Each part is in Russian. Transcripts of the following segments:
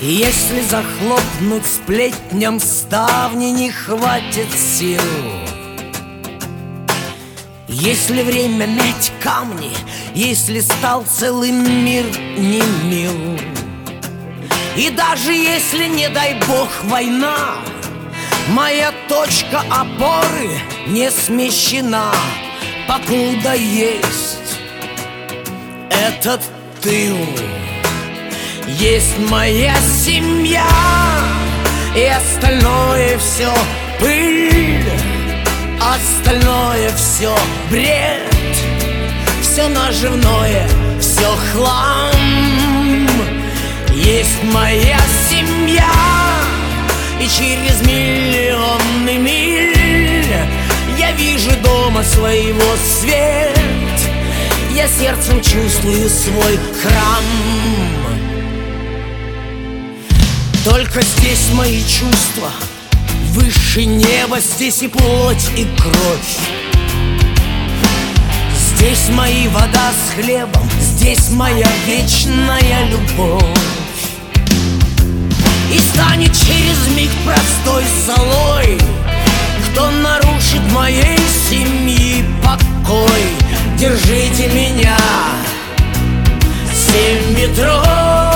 Если захлопнуть сплетням ставни, не хватит сил. Если время мять камни, если стал целый мир не мил. И даже если, не дай бог, война, моя точка опоры не смещена, покуда есть этот тыл. Есть моя семья, и остальное все пыль, остальное все бред, все наживное, все хлам. Есть моя семья, и через миллионы миль я вижу дома своего свет. Я сердцем чувствую свой храм. Только здесь мои чувства выше неба, здесь и плоть, и кровь. Здесь мои вода с хлебом, здесь моя вечная любовь. И станет через миг простой золой, кто нарушит моей семьи покой. Держите меня, 7 метров.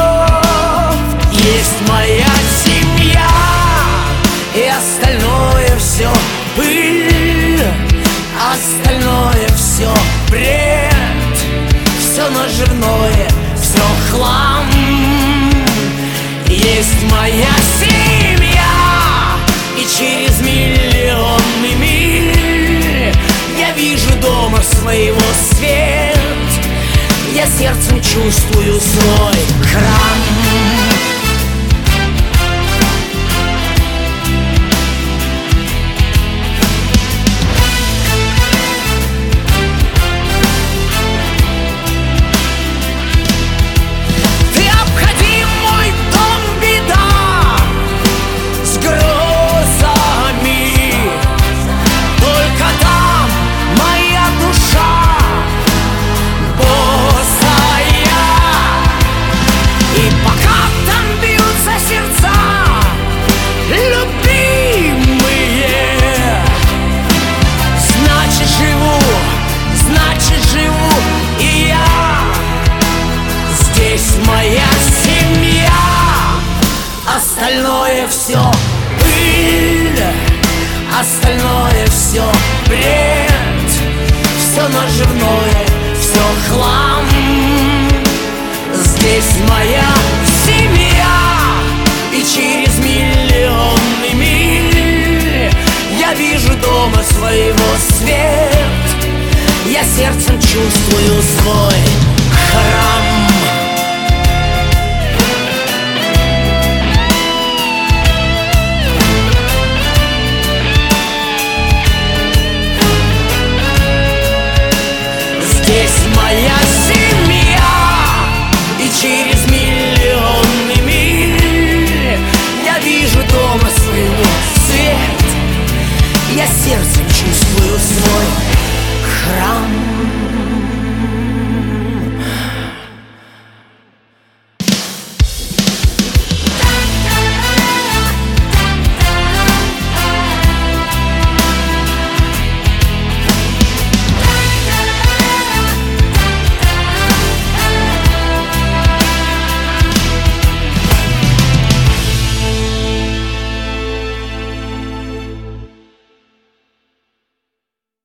Есть моя семья, и остальное все пыль, остальное все бред, все наживное, все хлам. Есть моя семья, и через миллионы миль я вижу дома своего свет. Я сердцем чувствую свой храм. Моя семья, остальное все пыль, остальное все бред, все наживное, все хлам. Здесь моя семья, и через миллионы миль я вижу дома своего свет. Я сердцем чувствую свой